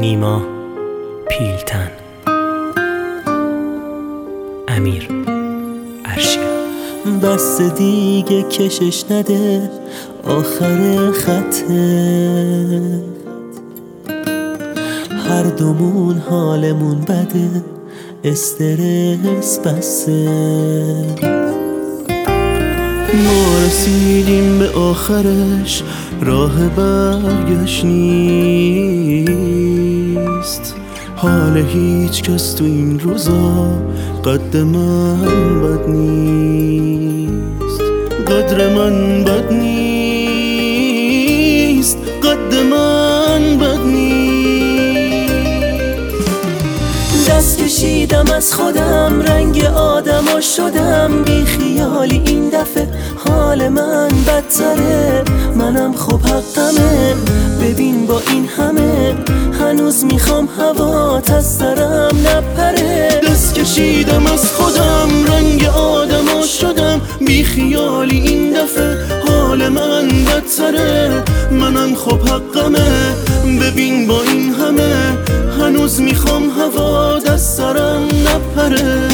نیما پیلتن، امیر ارشیا. بس دیگه کشش نده، آخر خطه، هر دومون حالمون بده، استرس بسه. ما رسیدیم به آخرش، راه برگشت نیست. حال هیچ کس تو این روزا قد من بد نیست، قدر من بد نیست، قد من بد نیست. دست کشیدم از خودم، رنگ آدما شدم، بی خیالی این دفعه حال من بدتره. منم خب حقمه، ببین با این همه هنوز میخوام هوات از سرم نپره. دست کشیدم از خودم، رنگ آدما شدم، بی خیالی این دفعه حال من بدتره. منم خب حقمه، ببین با این همه هنوز میخوام هوات از سرم نپره.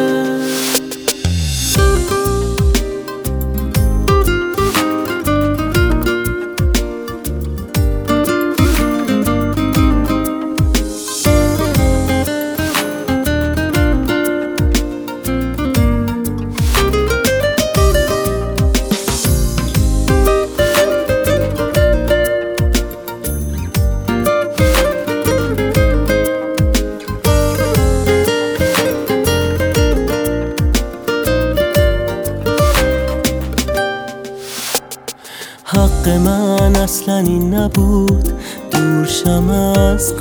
حق من اصلا این نبود، دورشم از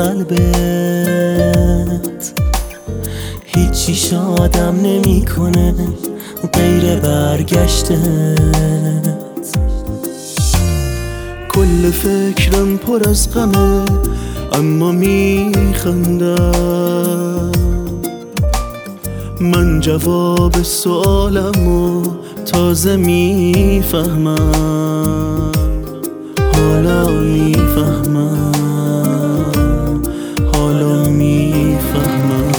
قلبت. هیچی شادم نمی کنه غیر برگشتت. کل فکرم پر از غمه، اما میخندم. من جواب سوالمو تازه میفهمم، حالا میفهمم، حالا میفهمم.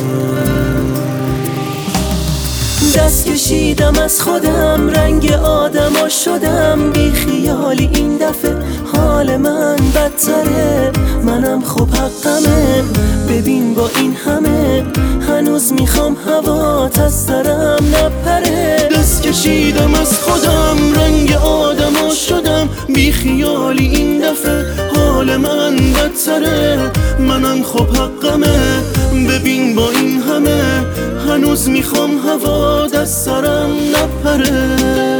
دست کشیدم از خودم، رنگ آدما شدم، بی خیالی این دفعه حال من بدتره. منم خب حقمه، ببین با این همه هنوز میخوام هوات از سرم نپره. دست کشیدم از خودم، رنگ آدما شدم، بی خیالی این دفعه حال من بدتره. منم خب حقمه، ببین با این همه هنوز میخوام هوات از سرم نپره.